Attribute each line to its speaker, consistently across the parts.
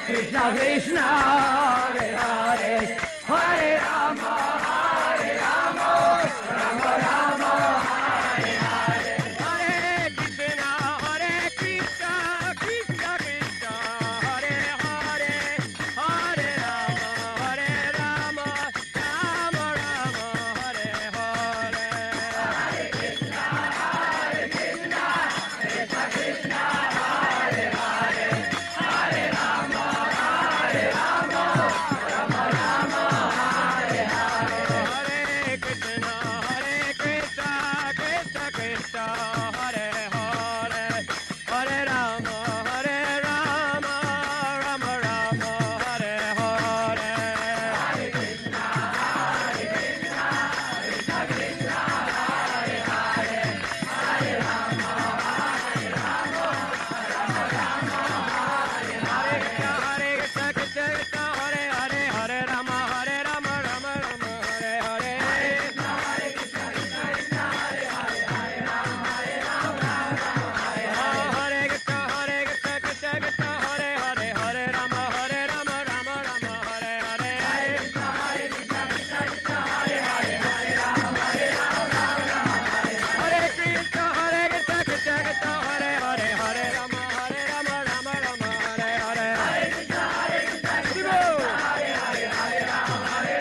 Speaker 1: Krishna Krishna Hare Hare Hare Rama Hare Rama Rama Rama Hare Hare Hare Krishna Krishna Krishna Hare Hare Hare Rama Rama Rama Hare Hare Hare Krishna Krishna Krishna Hare Hare Hare Rama Rama Rama Hare Hare Hare Krishna Krishna Krishna Hare Hare Hare Rama Rama Rama Hare Hare Hare Krishna Krishna Krishna Hare Hare Hare Rama Rama Rama Hare Hare Hare Krishna Krishna Hare Hare Hare Rama Rama Rama Hare Hare Hare Krishna Krishna Hare Hare Hare Rama Rama Hare Krishna Krishna Hare Hare Hare Rama Rama Rama Hare Hare Hare Krishna Krishna Hare Hare Hare Rama Rama Hare Krishna Krishna Hare Hare Hare Rama Rama Hare Hare Hare Krishna Krishna Hare Hare Hare Rama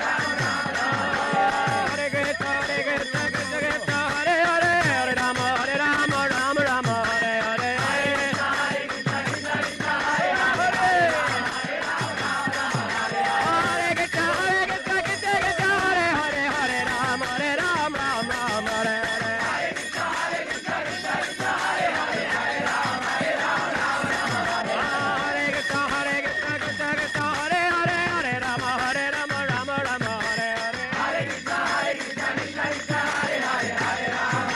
Speaker 1: Hare Krishna Hare Hare Hare Rama Rama Hare Hare Hare Krishna Krishna Hare Hare Hare Krishna Hare Hare Hare Rama Rama Hare Hare Hare Krishna Hare Hare Hare Rama Hare Krishna Hare Hare Hare Rama Rama Hare Hare Hare Krishna Hare Hare Hare Rama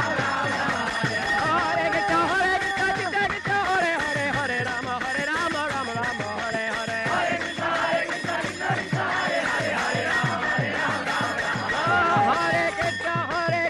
Speaker 1: Hare Krishna Hare Hare Hare Rama Rama Hare Hare Hare Krishna Hare Hare Hare Rama Hare Krishna Hare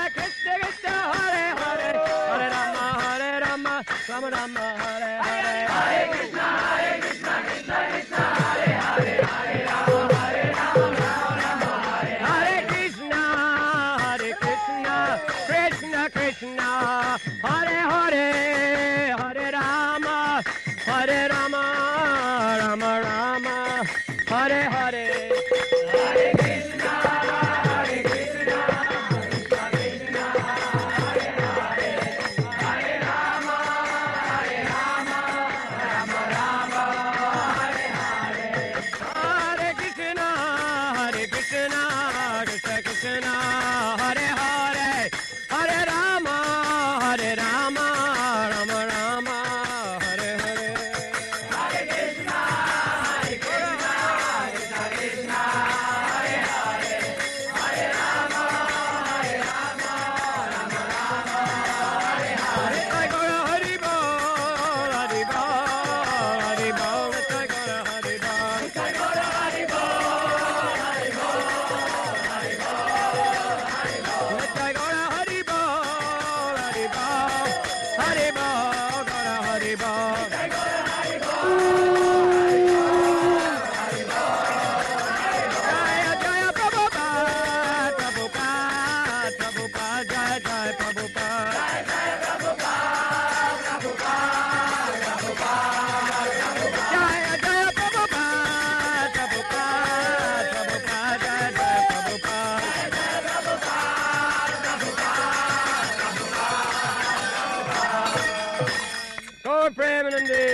Speaker 1: Rama Rama Hare Hare Hare Krishna Krishna Hare Hare Hare Rama Rama Hare Hare Krishna Krishna Krishna Hare Hare Hare Rama Rama Rama Hare Hare Hare Krishna Krishna Krishna Hare Hare Hare Rama Rama Rama Hare Hare Hare Krishna Krishna Krishna Hare Hare Hare Rama Rama Rama Hare Hare Hare Krishna Krishna Krishna Hare Hare Hare Rama Rama Rama Hare Hare Hari Bol Hari Bol Hari Bol Hari Bol Hari Jaya Jaya Prabhupada Prabhupada Prabhupada Jaya Jaya Prabhupada Jaya Jaya Prabhupada Prabhupada Prabhupada Jaya Jaya Prabhupada Gaur Premanande